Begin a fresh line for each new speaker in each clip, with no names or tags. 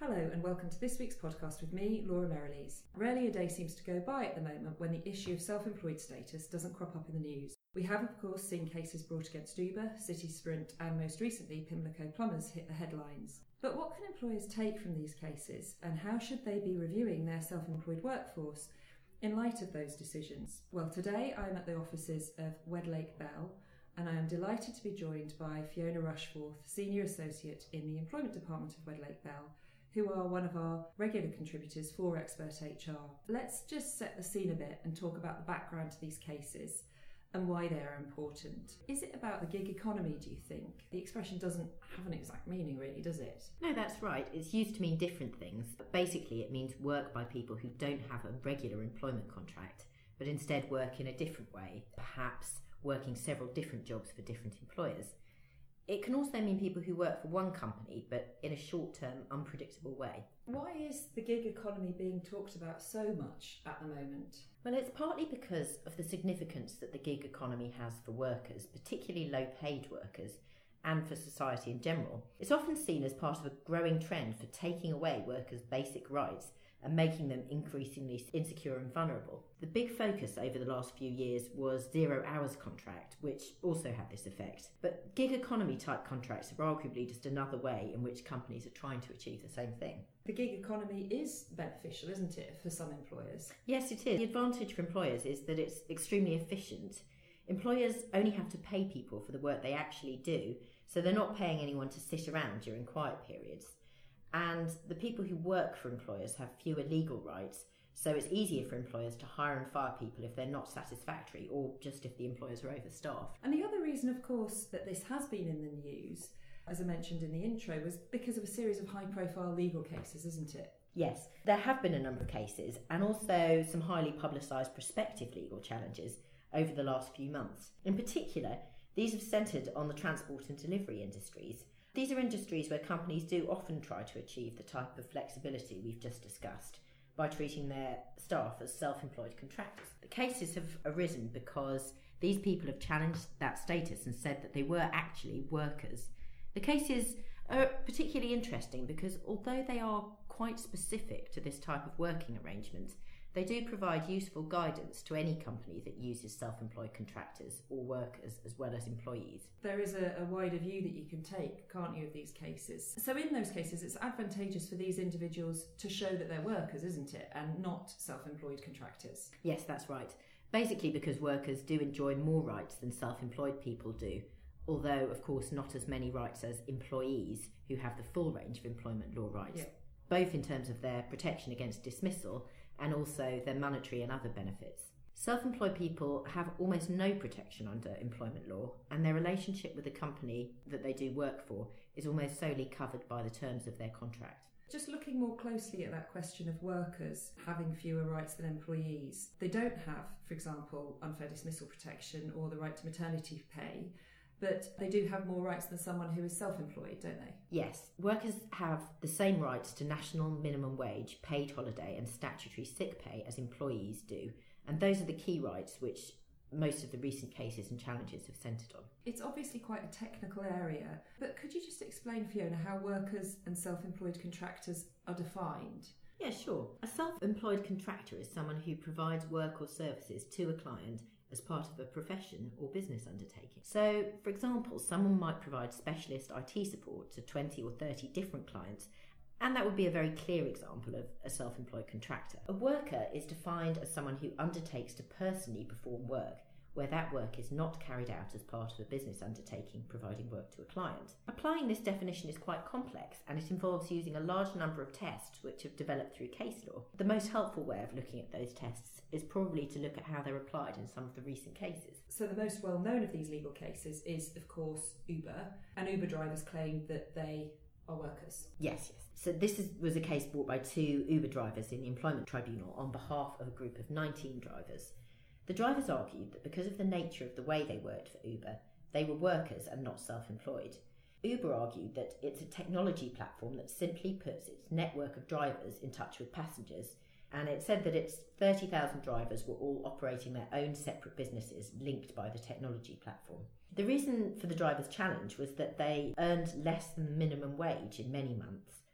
Hello and welcome to this week's podcast with me, Laura Merrilees. Rarely a day seems to go by at the moment when the issue of self-employed status doesn't crop up in the news. We have of course seen cases brought against Uber, City Sprint and most recently Pimlico Plumbers hit the headlines. But what can employers take from these cases and how should they be reviewing their self-employed workforce in light of those decisions? Well, today I'm at the offices of Wedlake Bell and I am delighted to be joined by Fiona Rushforth, Senior Associate in the Employment Department of Wedlake Bell, who are one of our regular contributors for Expert HR. Let's just set the scene a bit and talk about the background to these cases and why they are important. Is it about the gig economy, do you think? The expression doesn't have an exact meaning really, does it?
No, that's right. It's used to mean different things, but basically it means work by people who don't have a regular employment contract, but instead work in a different way, perhaps working several different jobs for different employers. It can also mean people who work for one company, but in a short-term, unpredictable way.
Why is the gig economy being talked about so much at the moment?
Well, it's partly because of the significance that the gig economy has for workers, particularly low-paid workers, and for society in general. It's often seen as part of a growing trend for taking away workers' basic rights and making them increasingly insecure and vulnerable. The big focus over the last few years was 0 hours contract, which also had this effect. But gig economy type contracts are arguably just another way in which companies are trying to achieve the same thing.
The gig economy is beneficial, isn't it, for some employers?
Yes, it is. The advantage for employers is that it's extremely efficient. Employers only have to pay people for the work they actually do, so they're not paying anyone to sit around during quiet periods. And the people who work for employers have fewer legal rights, so it's easier for employers to hire and fire people if they're not satisfactory or just if the employers are overstaffed.
And the other reason, of course, that this has been in the news, as I mentioned in the intro, was because of a series of high-profile legal cases, isn't it?
Yes, there have been a number of cases and also some highly publicised prospective legal challenges over the last few months. In particular, these have centred on the transport and delivery industries. These are industries where companies do often try to achieve the type of flexibility we've just discussed by treating their staff as self-employed contractors. The cases have arisen because these people have challenged that status and said that they were actually workers. The cases are particularly interesting because although they are quite specific to this type of working arrangement, they do provide useful guidance to any company that uses self-employed contractors or workers as well as employees.
There is a wider view that you can take, can't you, of these cases? So in those cases, it's advantageous for these individuals to show that they're workers, isn't it, and not self-employed contractors?
Yes, that's right. Basically because workers do enjoy more rights than self-employed people do, although, of course, not as many rights as employees who have the full range of employment law rights, both in terms of their protection against dismissal and also their monetary and other benefits. Self-employed people have almost no protection under employment law, and their relationship with the company that they do work for is almost solely covered by the terms of their contract.
Just looking more closely at that question of workers having fewer rights than employees, they don't have, for example, unfair dismissal protection or the right to maternity pay, but they do have more rights than someone who is self-employed, don't they?
Yes, workers have the same rights to national minimum wage, paid holiday and statutory sick pay as employees do, and those are the key rights which most of the recent cases and challenges have centred on.
It's obviously quite a technical area, but could you just explain, Fiona, how workers and self-employed contractors are defined?
Yeah, sure. A self-employed contractor is someone who provides work or services to a client as part of a profession or business undertaking. So, for example, someone might provide specialist IT support to 20 or 30 different clients, and that would be a very clear example of a self-employed contractor. A worker is defined as someone who undertakes to personally perform work, where that work is not carried out as part of a business undertaking providing work to a client. Applying this definition is quite complex and it involves using a large number of tests which have developed through case law. The most helpful way of looking at those tests is probably to look at how they're applied in some of the recent cases.
So the most well known of these legal cases is, of course, Uber, and Uber drivers claimed that they are workers.
Yes. So this was a case brought by 2 Uber drivers in the Employment Tribunal on behalf of a group of 19 drivers. The drivers argued that because of the nature of the way they worked for Uber, they were workers and not self-employed. Uber argued that it's a technology platform that simply puts its network of drivers in touch with passengers, and it said that its 30,000 drivers were all operating their own separate businesses linked by the technology platform. The reason for the drivers' challenge was that they earned less than the minimum wage in many months,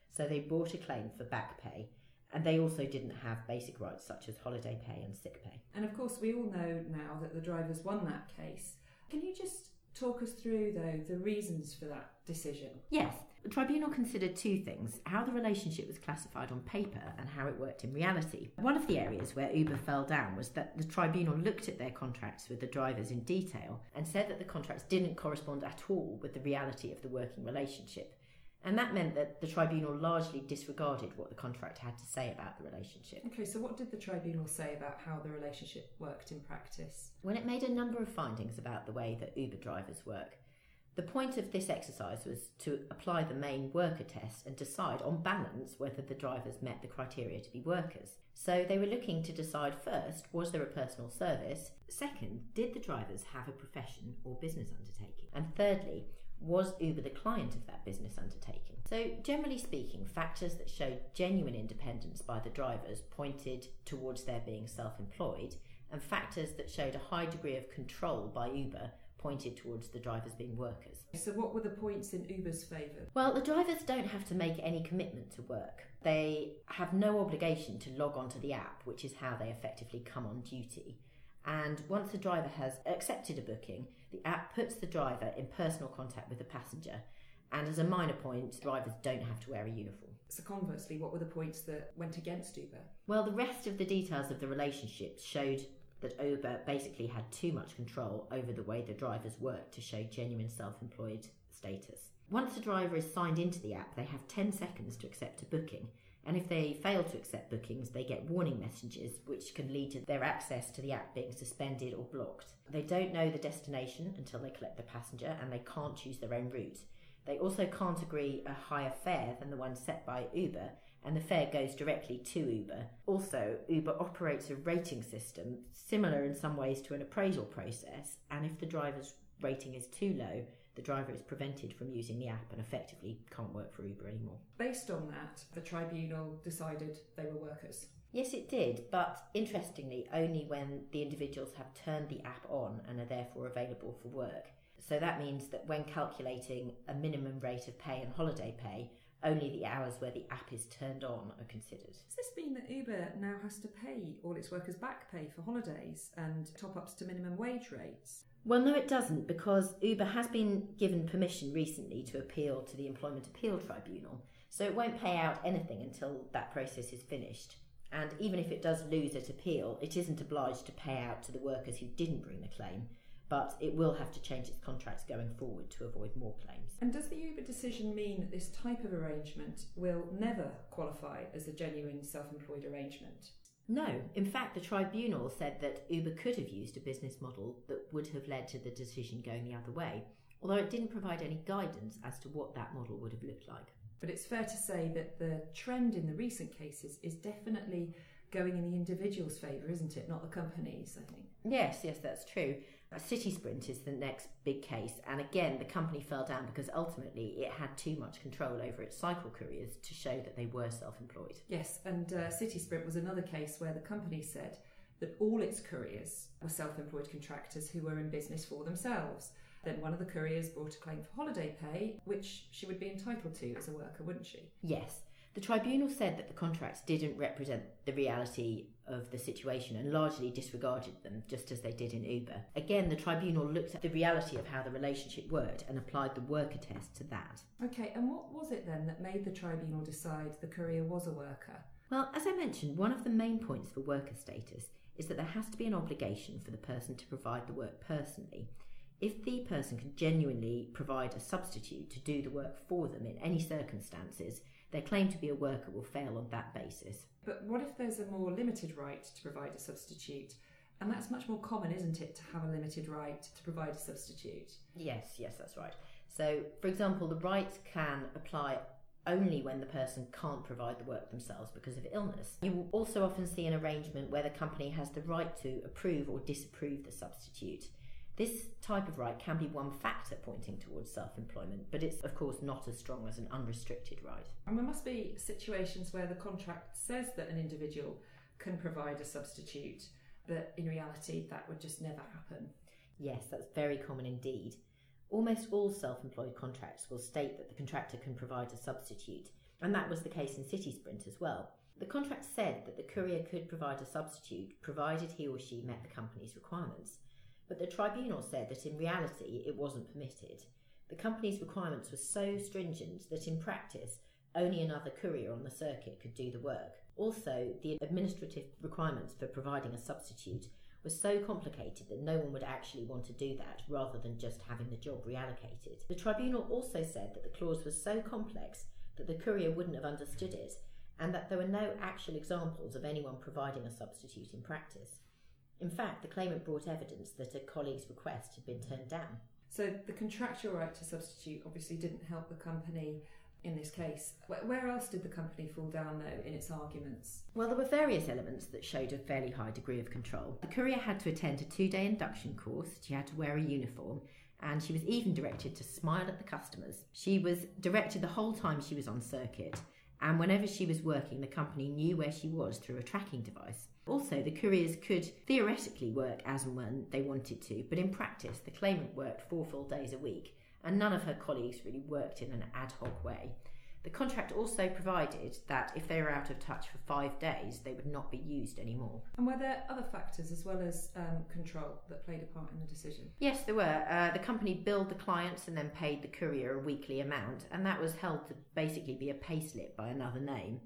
so they brought a claim for back pay, and they also didn't have basic rights such as holiday pay and sick pay.
And of course, we all know now that the drivers won that case. Can you just talk us through, though, the reasons for that decision?
Yes. The tribunal considered two things: how the relationship was classified on paper and how it worked in reality. One of the areas where Uber fell down was that the tribunal looked at their contracts with the drivers in detail and said that the contracts didn't correspond at all with the reality of the working relationship. And that meant that the tribunal largely disregarded what the contract had to say about the relationship.
Okay, so what did the tribunal say about how the relationship worked in practice?
Well, it made a number of findings about the way that Uber drivers work. The point of this exercise was to apply the main worker test and decide on balance whether the drivers met the criteria to be workers. So they were looking to decide first, was there a personal service? Second, did the drivers have a profession or business undertaking? And thirdly, was Uber the client of that business undertaking? So generally speaking, factors that showed genuine independence by the drivers pointed towards their being self-employed, and factors that showed a high degree of control by Uber pointed towards the drivers being workers.
So what were the points in Uber's favour?
Well, the drivers don't have to make any commitment to work. They have no obligation to log onto the app, which is how they effectively come on duty. And once the driver has accepted a booking, the app puts the driver in personal contact with the passenger. And as a minor point, drivers don't have to wear a uniform.
So conversely, what were the points that went against Uber?
Well, the rest of the details of the relationship showed that Uber basically had too much control over the way the drivers worked to show genuine self-employed status. Once the driver is signed into the app, they have 10 seconds to accept a booking. And if they fail to accept bookings, they get warning messages which can lead to their access to the app being suspended or blocked. They don't know the destination until they collect the passenger, and they can't choose their own route. They also can't agree a higher fare than the one set by Uber, and the fare goes directly to Uber. Also, Uber operates a rating system similar in some ways to an appraisal process, and if the driver's rating is too low, the driver is prevented from using the app and effectively can't work for Uber anymore.
Based on that, the tribunal decided they were workers.
Yes, it did, but interestingly, only when the individuals have turned the app on and are therefore available for work. So that means that when calculating a minimum rate of pay and holiday pay, only the hours where the app is turned on are considered.
Does this mean that Uber now has to pay all its workers back pay for holidays and top-ups to minimum wage rates?
Well, no, it doesn't, because Uber has been given permission recently to appeal to the Employment Appeal Tribunal, so it won't pay out anything until that process is finished. And even if it does lose at appeal, it isn't obliged to pay out to the workers who didn't bring the claim, but it will have to change its contracts going forward to avoid more claims.
And does the Uber decision mean that this type of arrangement will never qualify as a genuine self-employed arrangement?
No, in fact, the tribunal said that Uber could have used a business model that would have led to the decision going the other way, although it didn't provide any guidance as to what that model would have looked like.
But it's fair to say that the trend in the recent cases is definitely going in the individual's favour, isn't it? Not the companies, I think.
Yes, that's true. City Sprint is the next big case, and again the company fell down because ultimately it had too much control over its cycle couriers to show that they were self-employed.
Yes, and City Sprint was another case where the company said that all its couriers were self-employed contractors who were in business for themselves. Then one of the couriers brought a claim for holiday pay, which she would be entitled to as a worker, wouldn't she?
Yes. The tribunal said that the contracts didn't represent the reality of the situation and largely disregarded them, just as they did in Uber. Again, the tribunal looked at the reality of how the relationship worked and applied the worker test to that.
Okay, and what was it then that made the tribunal decide the courier was a worker?
Well, as I mentioned, one of the main points for worker status is that there has to be an obligation for the person to provide the work personally. If the person can genuinely provide a substitute to do the work for them in any circumstances, their claim to be a worker will fail on that basis.
But what if there's a more limited right to provide a substitute? And that's much more common, isn't it, to have a limited right to provide a substitute?
Yes, that's right. So, for example, the right can apply only when the person can't provide the work themselves because of illness. You will also often see an arrangement where the company has the right to approve or disapprove the substitute. This type of right can be one factor pointing towards self-employment, but it's of course not as strong as an unrestricted right.
And there must be situations where the contract says that an individual can provide a substitute, but in reality that would just never happen.
Yes, that's very common indeed. Almost all self-employed contracts will state that the contractor can provide a substitute, and that was the case in City Sprint as well. The contract said that the courier could provide a substitute provided he or she met the company's requirements, but the tribunal said that in reality it wasn't permitted. The company's requirements were so stringent that in practice only another courier on the circuit could do the work. Also, the administrative requirements for providing a substitute were so complicated that no one would actually want to do that rather than just having the job reallocated. The tribunal also said that the clause was so complex that the courier wouldn't have understood it, and that there were no actual examples of anyone providing a substitute in practice. In fact, the claimant brought evidence that a colleague's request had been turned down.
So the contractual right to substitute obviously didn't help the company in this case. Where else did the company fall down, though, in its arguments?
Well, there were various elements that showed a fairly high degree of control. The courier had to attend a 2-day induction course, she had to wear a uniform, and she was even directed to smile at the customers. She was directed the whole time she was on circuit, and whenever she was working, the company knew where she was through a tracking device. Also, the couriers could theoretically work as and when they wanted to, but in practice, the claimant worked 4 full days a week, and none of her colleagues really worked in an ad hoc way. The contract also provided that if they were out of touch for 5 days, they would not be used anymore.
And were there other factors as well as control that played a part in the decision?
Yes, there were. The company billed the clients and then paid the courier a weekly amount, and that was held to basically be a payslip by another name.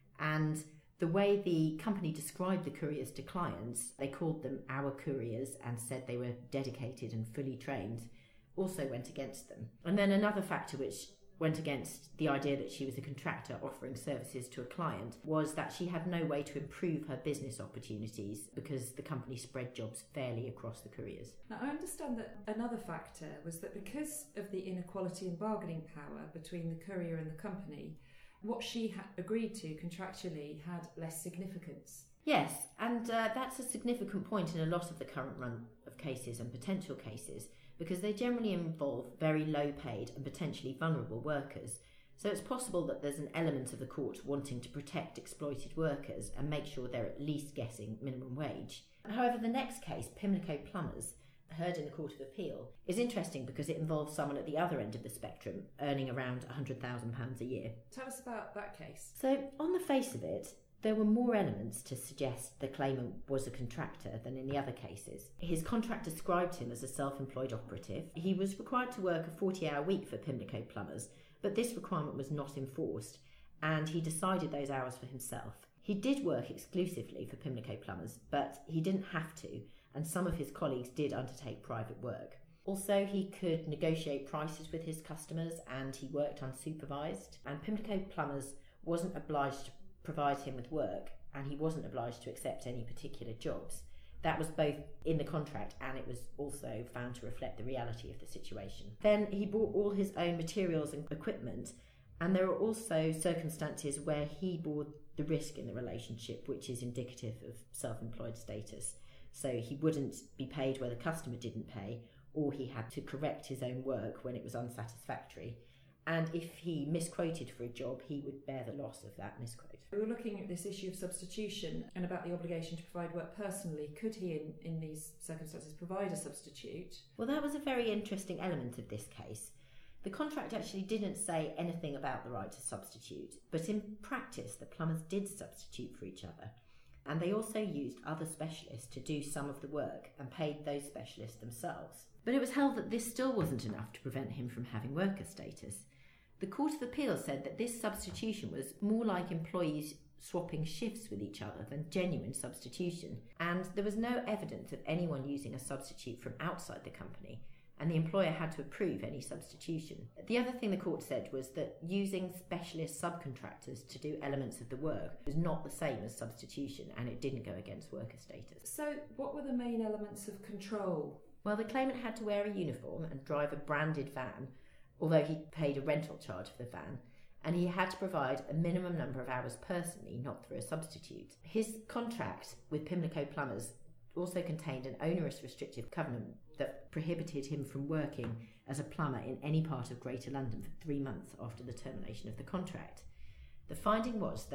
And the way the company described the couriers to clients, they called them our couriers and said they were dedicated and fully trained, also went against them. And then another factor which went against the idea that she was a contractor offering services to a client was that she had no way to improve her business opportunities because the company spread jobs fairly across the couriers.
Now, I understand that another factor was that because of the inequality in bargaining power between the courier and the company, what she had agreed to contractually had less significance.
Yes, and that's a significant point in a lot of the current run of cases and potential cases, because they generally involve very low paid and potentially vulnerable workers. So it's possible that there's an element of the court wanting to protect exploited workers and make sure they're at least getting minimum wage. However, the next case, Pimlico Plumbers, heard in the Court of Appeal, is interesting because it involves someone at the other end of the spectrum earning around £100,000 a year.
Tell us about that case.
So, on the face of it, there were more elements to suggest the claimant was a contractor than in the other cases. His contract described him as a self-employed operative. He was required to work a 40-hour week for Pimlico Plumbers, but this requirement was not enforced, and he decided those hours for himself. He did work exclusively for Pimlico Plumbers, but he didn't have to, and some of his colleagues did undertake private work. Also, he could negotiate prices with his customers, and he worked unsupervised, and Pimlico Plumbers wasn't obliged to provide him with work, and he wasn't obliged to accept any particular jobs. That was both in the contract, and it was also found to reflect the reality of the situation. Then he bought all his own materials and equipment, and there are also circumstances where he bore the risk in the relationship, which is indicative of self-employed status. So he wouldn't be paid where the customer didn't pay, or he had to correct his own work when it was unsatisfactory. And if he misquoted for a job, he would bear the loss of that misquote.
We were looking at this issue of substitution and about the obligation to provide work personally. Could he, in these circumstances, provide a substitute?
Well, that was a very interesting element of this case. The contract actually didn't say anything about the right to substitute, but in practice, the plumbers did substitute for each other. And they also used other specialists to do some of the work and paid those specialists themselves. But it was held that this still wasn't enough to prevent him from having worker status. The Court of Appeal said that this substitution was more like employees swapping shifts with each other than genuine substitution, and there was no evidence of anyone using a substitute from outside the company, and the employer had to approve any substitution. The other thing the court said was that using specialist subcontractors to do elements of the work was not the same as substitution, and it didn't go against worker status.
So what were the main elements of control?
Well, the claimant had to wear a uniform and drive a branded van, although he paid a rental charge for the van, and he had to provide a minimum number of hours personally, not through a substitute. His contract with Pimlico Plumbers also contained an onerous restrictive covenant that prohibited him from working as a plumber in any part of Greater London for 3 months after the termination of the contract. The finding was that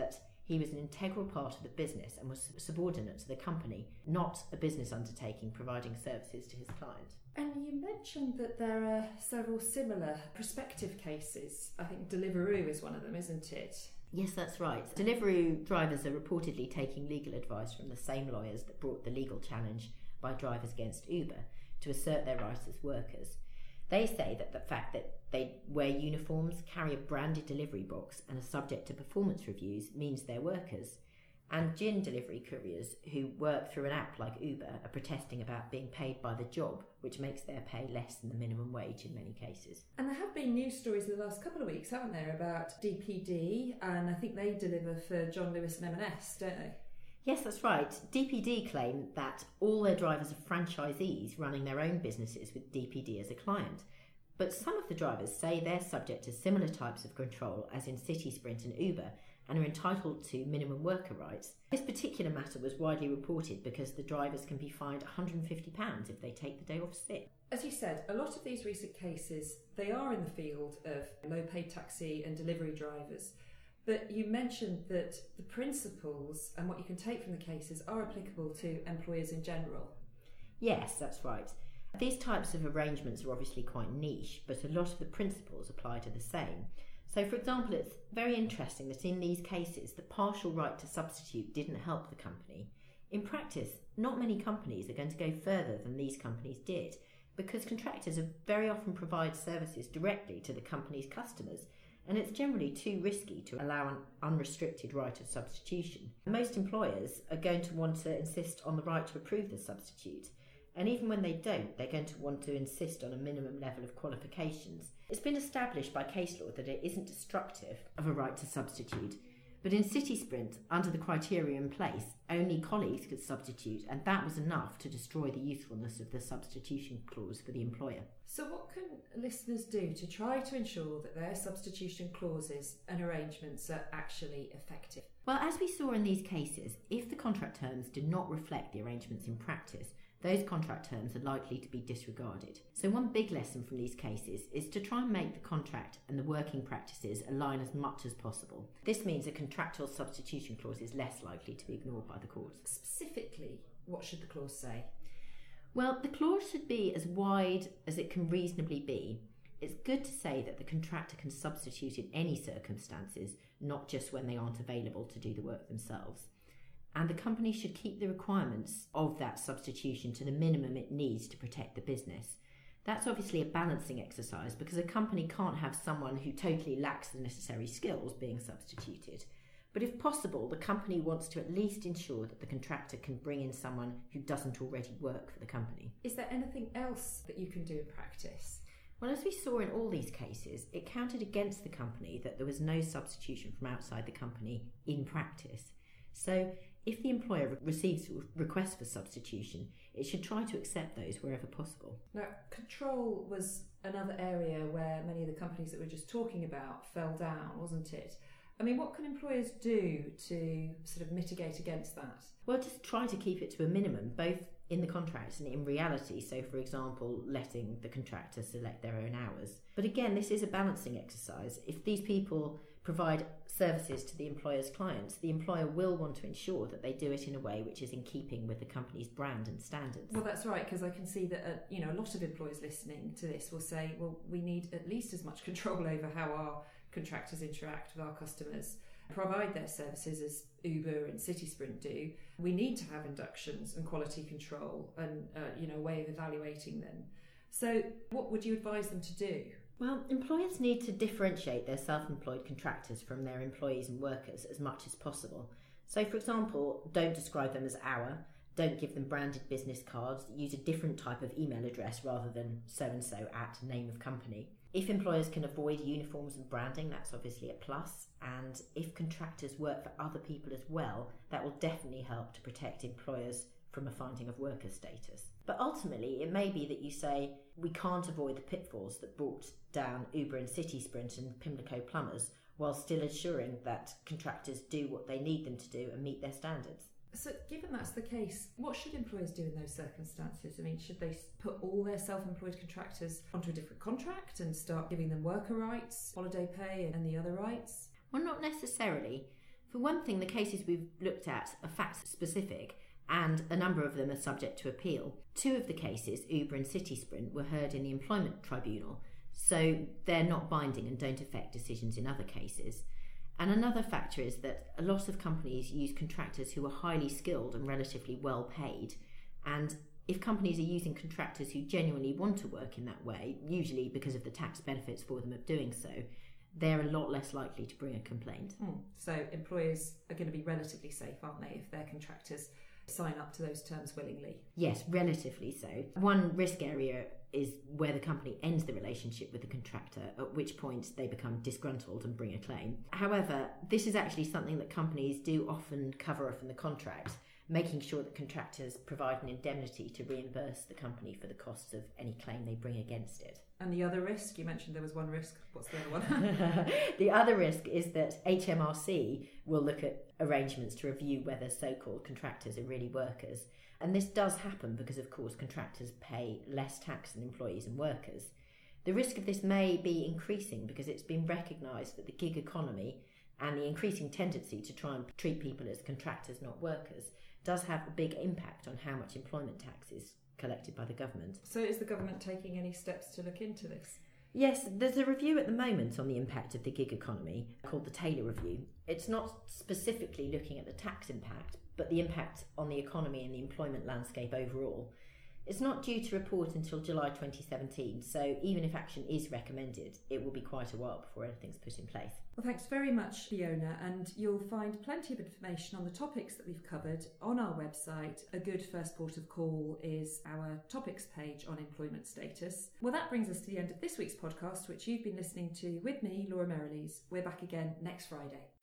He was an integral part of the business and was subordinate to the company, not a business undertaking providing services to his client.
And you mentioned that there are several similar prospective cases. I think Deliveroo is one of them, isn't it?
Yes, that's right. Deliveroo drivers are reportedly taking legal advice from the same lawyers that brought the legal challenge by drivers against Uber to assert their rights as workers. They say that the fact that they wear uniforms, carry a branded delivery box and are subject to performance reviews means they're workers. And gin delivery couriers who work through an app like Uber are protesting about being paid by the job, which makes their pay less than the minimum wage in many cases.
And there have been news stories in the last couple of weeks, haven't there, about DPD, and I think they deliver for John Lewis and M&S, don't they?
Yes, that's right. DPD claim that all their drivers are franchisees running their own businesses with DPD as a client. But some of the drivers say they're subject to similar types of control as in City Sprint and Uber and are entitled to minimum worker rights. This particular matter was widely reported because the drivers can be fined £150 if they take the day off sick.
As you said, a lot of these recent cases, they are in the field of low-paid taxi and delivery drivers. But you mentioned that the principles and what you can take from the cases are applicable to employers in general.
Yes, that's right. These types of arrangements are obviously quite niche, but a lot of the principles apply to the same. So, for example, it's very interesting that in these cases, the partial right to substitute didn't help the company. In practice, not many companies are going to go further than these companies did, because contractors very often provide services directly to the company's customers, and it's generally too risky to allow an unrestricted right of substitution. Most employers are going to want to insist on the right to approve the substitute, and even when they don't, they're going to want to insist on a minimum level of qualifications. It's been established by case law that it isn't destructive of a right to substitute, but in City Sprint, under the criteria in place, only colleagues could substitute, and that was enough to destroy the usefulness of the substitution clause for the employer.
So what can listeners do to try to ensure that their substitution clauses and arrangements are actually effective?
Well, as we saw in these cases, if the contract terms do not reflect the arrangements in practice, those contract terms are likely to be disregarded. So one big lesson from these cases is to try and make the contract and the working practices align as much as possible. This means a contractual substitution clause is less likely to be ignored by the courts.
Specifically, what should the clause say?
Well, the clause should be as wide as it can reasonably be. It's good to say that the contractor can substitute in any circumstances, not just when they aren't available to do the work themselves. And the company should keep the requirements of that substitution to the minimum it needs to protect the business. That's obviously a balancing exercise because a company can't have someone who totally lacks the necessary skills being substituted. But if possible, the company wants to at least ensure that the contractor can bring in someone who doesn't already work for the company.
Is there anything else that you can do in practice?
Well, as we saw in all these cases, it counted against the company that there was no substitution from outside the company in practice. So if the employer receives requests for substitution, it should try to accept those wherever possible.
Now, control was another area where many of the companies that we were just talking about fell down, wasn't it? I mean, what can employers do to sort of mitigate against that?
Well, just try to keep it to a minimum, both in the contract and in reality. So, for example, letting the contractor select their own hours. But again, this is a balancing exercise. If these people provide services to the employer's clients, the employer will want to ensure that they do it in a way which is in keeping with the company's brand and standards.
Well, that's right, because I can see that a lot of employers listening to this will say, well, we need at least as much control over how our contractors interact with our customers, provide their services as Uber and City Sprint do. We need to have inductions and quality control and a way of evaluating them. So what would you advise them to do?
Well, employers need to differentiate their self-employed contractors from their employees and workers as much as possible. So, for example, don't describe them as our, don't give them branded business cards, use a different type of email address rather than so-and-so at name of company. If employers can avoid uniforms and branding, that's obviously a plus. And if contractors work for other people as well, that will definitely help to protect employers from a finding of worker status. But ultimately, it may be that you say, we can't avoid the pitfalls that brought down Uber and City Sprint and Pimlico plumbers, while still ensuring that contractors do what they need them to do and meet their standards.
So given that's the case, what should employers do in those circumstances? I mean, should they put all their self-employed contractors onto a different contract and start giving them worker rights, holiday pay and the other rights?
Well, not necessarily. For one thing, the cases we've looked at are fact-specific, and a number of them are subject to appeal. 2 of the cases, Uber and CitySprint, were heard in the Employment Tribunal, so they're not binding and don't affect decisions in other cases. And another factor is that a lot of companies use contractors who are highly skilled and relatively well paid, and if companies are using contractors who genuinely want to work in that way, usually because of the tax benefits for them of doing so, they're a lot less likely to bring a complaint.
So employers are going to be relatively safe, aren't they, if their contractors sign up to those terms willingly?
Yes, relatively so. One risk area is where the company ends the relationship with the contractor, at which point they become disgruntled and bring a claim. However, this is actually something that companies do often cover off in the contract, making sure that contractors provide an indemnity to reimburse the company for the costs of any claim they bring against it.
And the other risk, you mentioned there was one risk. What's the other one?
The other risk is that HMRC will look at arrangements to review whether so-called contractors are really workers. And this does happen because, of course, contractors pay less tax than employees and workers. The risk of this may be increasing because it's been recognised that the gig economy and the increasing tendency to try and treat people as contractors, not workers, does have a big impact on how much employment tax is collected by the government.
So is the government taking any steps to look into this?
Yes, there's a review at the moment on the impact of the gig economy called the Taylor Review. It's not specifically looking at the tax impact, but the impact on the economy and the employment landscape overall. It's not due to report until July 2017, so even if action is recommended, it will be quite a while before anything's put in place.
Well, thanks very much, Fiona, and you'll find plenty of information on the topics that we've covered on our website. A good first port of call is our topics page on employment status. Well, that brings us to the end of this week's podcast, which you've been listening to with me, Laura Merrilees. We're back again next Friday.